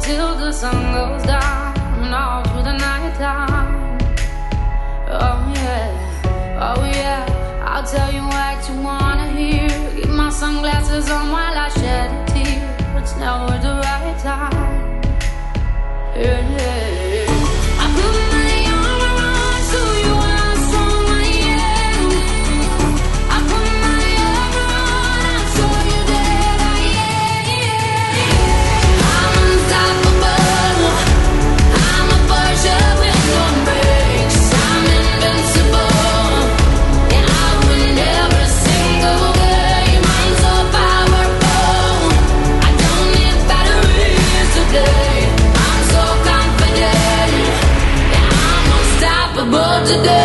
till the sun goes down and all through the night time. Oh yeah, I'll tell you what you wanna hear. Keep my sunglasses on while I shed a tear. It's never the right time. Yeah. I put my arm around so you are strong, I am. I put my arm around and show you that I am. I'm unstoppable. I'm a Porsche with no brakes. I'm invincible. And I win every single game. I'm so powerful. I don't need batteries today. I'm so confident. Yeah, I'm unstoppable today.